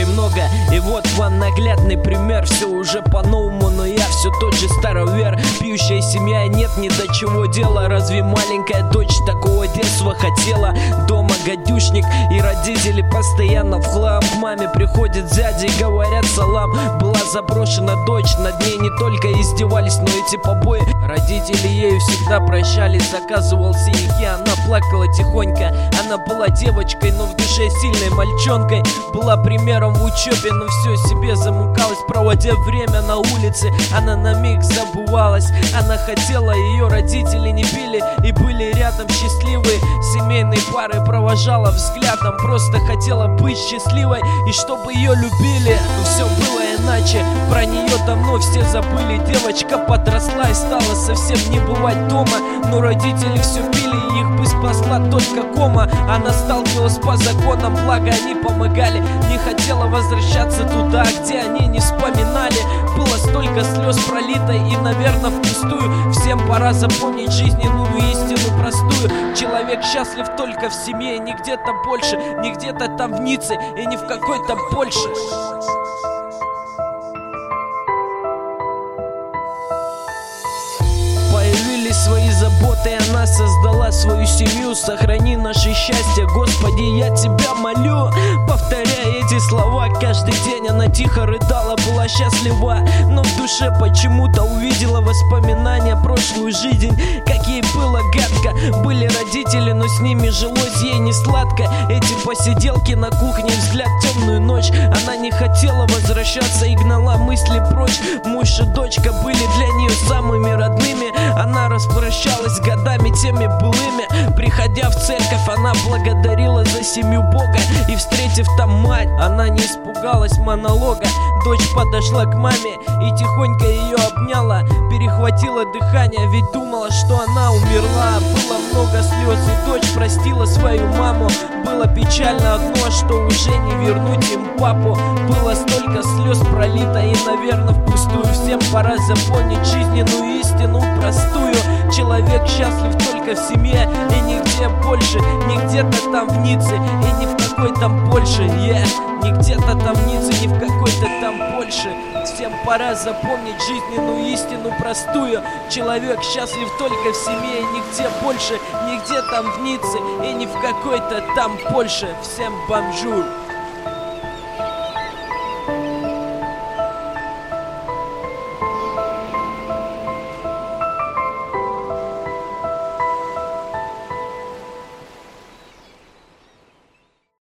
много. И вот вам наглядный пример. Все уже по-новому, но я все тот же старовер. Пьющая семья, нет ни до чего дела. Разве маленькая дочь такого детства хотела? Дома гадюшник и родители постоянно в хлам. К маме приходят дяди и говорят салам. Была заброшена дочь, над ней не только издевались, но эти побои родители ею всегда прощались. Заказывал синяки, она плакала тихонько. Она была девочкой, но в душе сильной мальчонкой. Была примером в учебе, но все себе замыкалась. Проводя время на улице, она на миг забывалась. Она хотела, ее родители не били и были рядом счастливые. Семейные пары провожала взглядом, просто хотела быть счастливой и чтобы ее любили. Но все было иначе, про нее давно все забыли. Девочка подросла и стала совсем не бывать дома. Но родители все пили, их бы спасла только кома. Она сталкивалась по законам, благо они помогали. Не хотела возвращаться туда, где они не вспоминали. Было столько слез пролито и, наверное, впустую. Всем пора запомнить жизненную истину простую. Человек счастлив только в семье, не где-то больше, не где-то там в Ницце и не в какой-то Польше. Появились свои заботы, она создала свою семью. Сохрани наше счастье, Господи, я Тебя молю. Повторяя эти слова каждый день, она тихо рыдала, была счастлива. Но в душе почему-то увидела воспоминания, прошлую жизнь, как ей было гадко. Были родители, но с ними жилось ей не сладко. Эти посиделки на кухне, взгляд в темную ночь. Она не хотела возвращаться и гнала мысли прочь. Муж и дочка были для нее самыми родными. Она распрощалась с годами теми былыми. Приходя в церковь, она благодарила за семью Бога. И встретив там мать, она не испугалась монолога. Дочь подошла к маме и тихонько ее обняла. Перехватила дыхание, ведь думала, что она умерла. Было много слез, и дочь простила свою маму. Было печально одно, что уже не вернуть им папу. Было столько слез пролито и, наверное, впустую. Всем пора запомнить жизненную истину простую. Человек счастлив только в семье и нигде больше. Не где-то там в Ницце и не в какой там Польше. Не где-то там в Ницце, не в какой-то там Польше. Всем пора запомнить жизненную истину простую. Человек счастлив только в семье и нигде больше. Не где там в Ницце и не в какой-то там Польше. Всем бонжур.